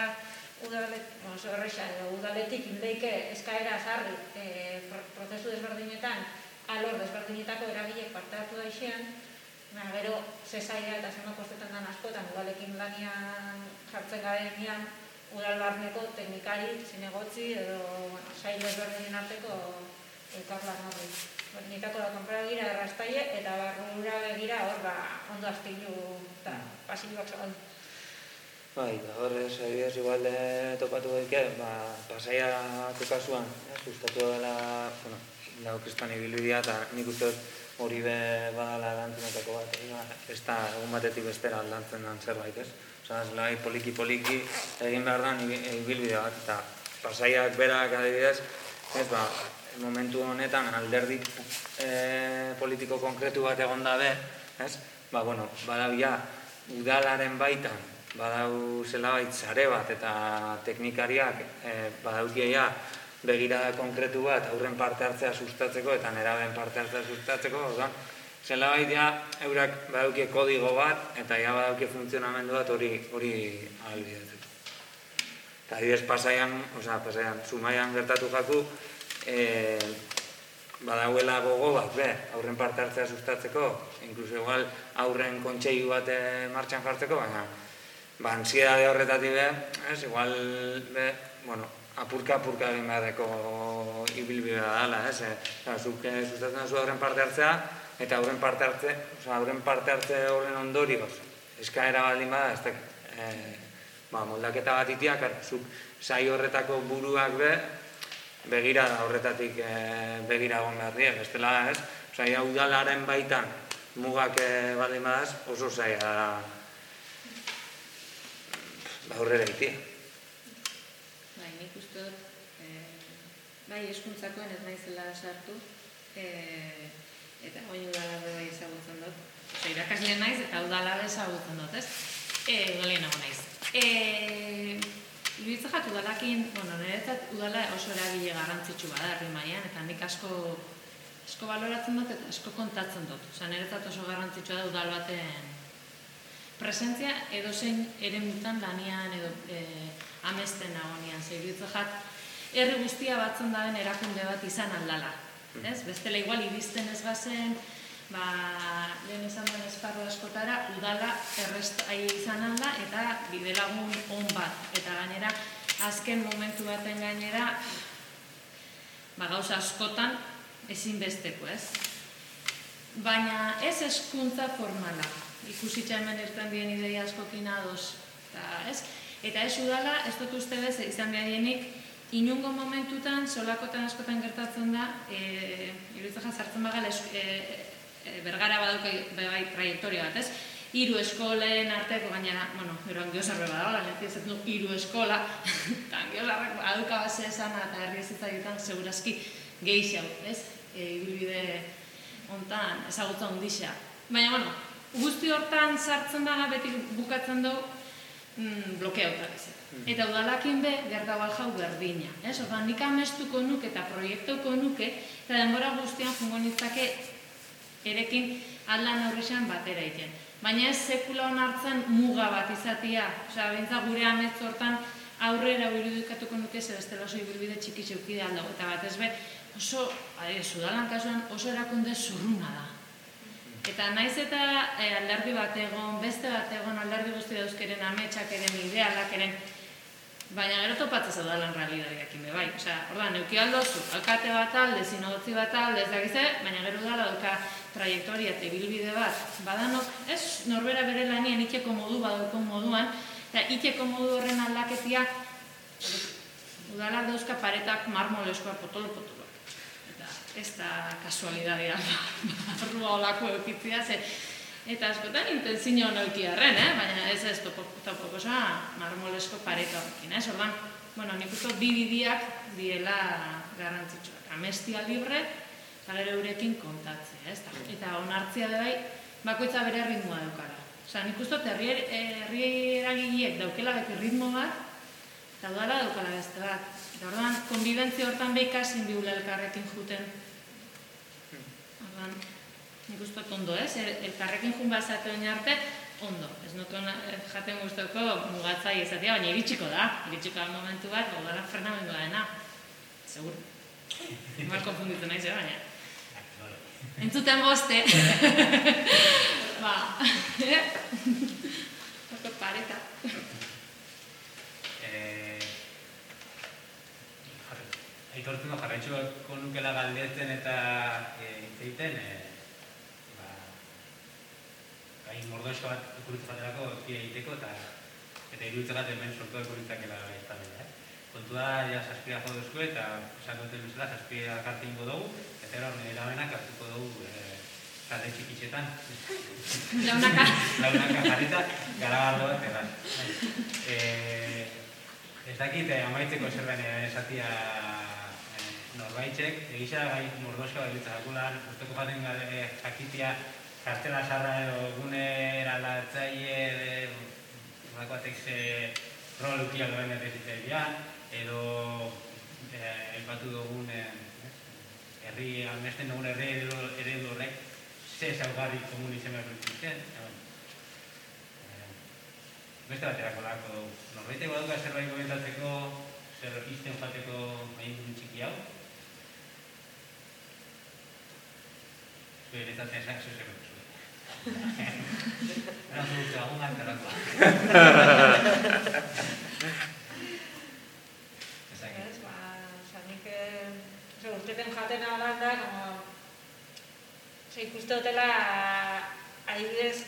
C: udaletik indeike eskaera zarri prozesu desberdinetan, alor desberdinetako eragilek parte hartu daixean, gero zezaila eta zema kostetan dan askotan, udalekin lanian jartzen garenean, udal barneko teknikari, zinegotzi edo zail desberdinen arteko elkarlan horri. Berdinetako da kanpora begira erraztaile eta barrura begira hor ondo aztilu eta pasilloak zabaldu.
B: Bai, hor ez, adibidez, igual topatu daike, Pasaiako kasuan, sustatu dela, bueno, dago kristan ibilbidea, eta nik uste hori be badala lantzunetako bat, ez da egun batetik bestera lantzen den zerbait, ez? Osa, zelai poliki-poliki egin behar da ibilbidea bat, eta Pasaiak berak adibidez, ez ba, momentu honetan alderdi politiko konkretu bat egon dabe, ez? Ba, bueno, badabia udalaren baitan, badau zelabait zare bat eta teknikariak badaukia begirada konkretu bat aurren parte hartzea sustatzeko eta neraben parte hartzea sustatzeko, zelabait eurak badaukie kodigo bat eta ja badaukie funtzionamendu bat hori ahalbidetzeko. Eta adibidez Pasaian, oza, Pasaian, Zumaian gertatu jaku, badauela gogo bat, be, aurren parte hartzea sustatzeko, inkluso igual aurren kontseilu bat martxan jartzeko, baina ba, ansiedade horretatik be, ez, igual, be, bueno, apurka-apurka egin beharreko ibilbidea dela, ez, zuk sustatzen duzu aurren parte hartzea, eta aurren parte hartze, oza, aurren parte hartze horren ondorioz, eskaera baldin bada, ez da, ba, moldaketa bat itiak, zuk zai horretako buruak be, begira da horretatik begira egon behar dira, bestela, ez, oza, ja, udalaren baitan mugak baldin badaz, oso zaila da, aurrera itia.
G: Bai, nik uste dut, bai, eskuntzakoen ez naizela sartu, eta oin udalabe bai ezagutzen dut. Oso, irakasle naiz eta udalabe ezagutzen dut, ez? Udalien nago naiz. Iruditzen jat, udalakin, bueno, niretzat udala oso eragile garrantzitsu bada herri mailan, eta nik asko asko baloratzen dut eta asko kontatzen dut. Osa, niretzat oso garrantzitsua da udal baten presentzia edozein eremutan lanian edo amesten nagonean. Iruditzen jat, herri guztia batzen daben erakunde bat izan aldala. Bestela igual iristen ez bazen, lehen izan den esparru askotara, udala errestai izan alda eta bidelagun on bat. Eta gainera, azken momentu baten gainera, gauza askotan ezinbesteko, ez? Baina ez hezkuntza formala. Ikusitza hemen ertan bien ideia askokin ados. Ez? Eta ez udala, ez dut uste bez, izan behar inungo momentutan, solakotan askotan gertatzen da, iruditzen sartzen bagala, Bergara baduka bai traiektoria bat, ez? Hiru eskolen arteko gainera, bueno, gero angiosarbe badagoela, lehenti ez du hiru eskola, eta angiosarrek baduka base esana eta herri ezitzaietan segurazki gehiago, ez? Ibilbide hontan ezagutza hundixea. Baina, bueno, guzti hortan sartzen daga beti bukatzen dugu blokeauta bezala. Eta udalakin be, gertagoa jau berdina. Ordan, nik amestuko nuke eta proiektuko nuke, eta denbora guztian jungo nintzake erekin aldan aurrexan batera iten. Baina ez sekula onartzen muga bat izatea. Osea, bintza gure ametz hortan aurrera irudikatuko nuke zer bestela oso ibilbide txiki zeukide aldago. Eta bat ez be, oso, udalan kasuan oso erakunde zurruna da. Eta naiz eta alderdi bat egon, beste bat egon, alderdi guzti dauzkeren ametsak eren, idealak eren, baina gero topatzez udalan realidadeak inbe bai. Osea, ordan, neuki aldozu, alkate bat alde, zinodotzi bat alde, ez dakize, baina gero udala dauka traiektoria eta ibilbide bat. Badanok, ez norbera bere lanien itxeko modu badauko moduan, eta itxeko modu horren aldaketia, udalak dauzka paretak marmoleskoa potolo-potolo. Ez da kasualidadea barrua olako eukitzia, eta askotan intenzio honoiki arren, baina ez ez topokosa marmolesko pareta horrekin. Ordan, nik uste bi bidiak diela garrantzitsuak. Amestia libre, eta gero eurekin kontatzea. Eta onartzia da bai, bakoitza bere ritmoa daukara. Nik uste herri eragileek daukela beti ritmo bat, eta udala daukala beste bat. Eta ordan, konbibentzia hortan behikasin biula elkarrekin juten. Ordan, nik uste ondo ez, elkarrekin jun bazate oin arte, ondo. Ez notu jaten guztoko mugatzai ezatea, baina iritsiko da. Iritsiko da momentu bat, udala frenamendu dena. Segur. Mal konfunditu nahi ze, baina. Entzuten boste. Ba, eh? Horko pareta.
A: Aitortzen du jarraitzuko nukela galdetzen eta hitz egiten, gai mordoesko bat ikurritza baterako kide egiteko eta iruditzen bat hemen sortu ikuritzakela eztabela. Kontua ja zazpira jo duzku eta esako duten bezala zazpira karte ingo dugu, eta gero nire labenak hartuko dugu kate txikitxetan.
G: Launaka.
A: Launaka jarrita, garagardo bat erraz. Ez dakit amaitzeko zerben esatia norbaitzek, egisa gai mordoska bat bilitza jakulan, usteko jaten jakitia kartela sarra edo gune eraldatzaile horako batek ze rol ukiak duen errezitzailean, edo elpatu dugun herri, amesten dugun herri eredu horrek, ze zaugarri komun izan behar dutzen. Beste baterako lako dugu. Norbaitek baduka zerbait komentatzeko, zer izten jateko hain txiki hau? Zuen ezatzen esan zuzen zuen. Eran dut agun anterako.
C: Ez, ba, zanik urteten jaten alan da, ikuste dutela adibidez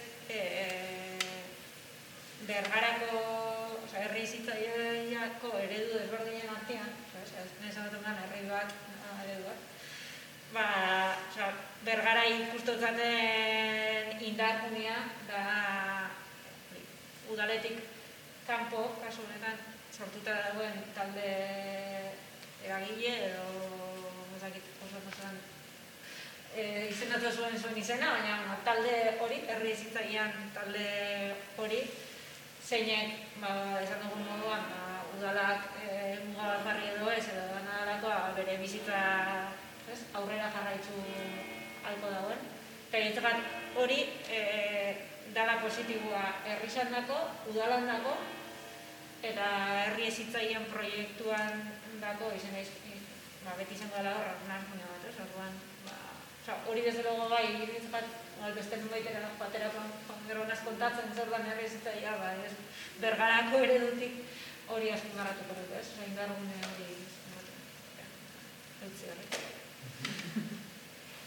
C: Bergarako, herri izitzaileako eredu desberdinen artean, nahi zabaten gana herri bat, eredu bat, Bergara ikustotzaten indarkunia, da udaletik kanpo, kasu honetan, sortuta dagoen talde eragile, edo, ezakit, oso oso izendatu zuen zuen izena, baina talde hori, herri izitzailean talde hori, zeinek, esan dugun moduan, udalak muga bat jarri edo ez, edo danadalako bere bizitza aurrera jarraitzu alko dagoen. Eta hitz hori dala positiboa herrixan dako, udalan dako, eta herri ezitzailean proiektuan dako, izan daiz, beti izango dela horra, narkunia bat, ez, orduan, hori desde logo bai, hitz bat, beste nunbaitera batera gero kontatzen zordan herri ezitzaia, Bergarako eredutik hori azpimarratuko dut, ez? Indargune hori eutzi horrek.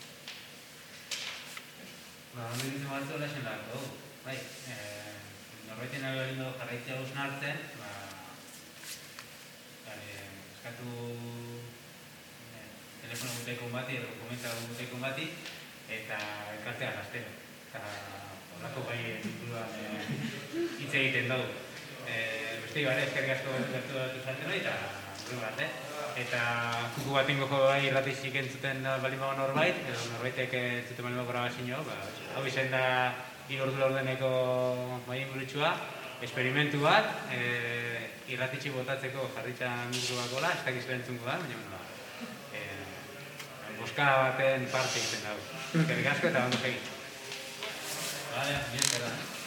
A: Ba, hori ditzen batzu lehen lako dugu. Bai, norbaiten nahi bali dugu jarraitzea guzna hartzen, eskatu telefono gutekon bati, edo dokumenta gutekon bati, eta elkartea gaztero. Eta horrako gai tituluan hitz egiten dugu. Beste ibare, eskerrik asko gertu dut usatzen hori, eta gure bat, eta kuku bat ingoko bai irratizik entzuten bali mago norbait, edo norbaitek entzuten bali mago grabazio, hau izan da hiru ordu laurdeneko maien burutxua, esperimentu bat, irratitxik botatzeko jarritzan mikro bakola, ez dakiz behentzungo da, baina boskada baten parte egiten dago. Eskerrik asko eta ondo egin. Vale, bien, perdón.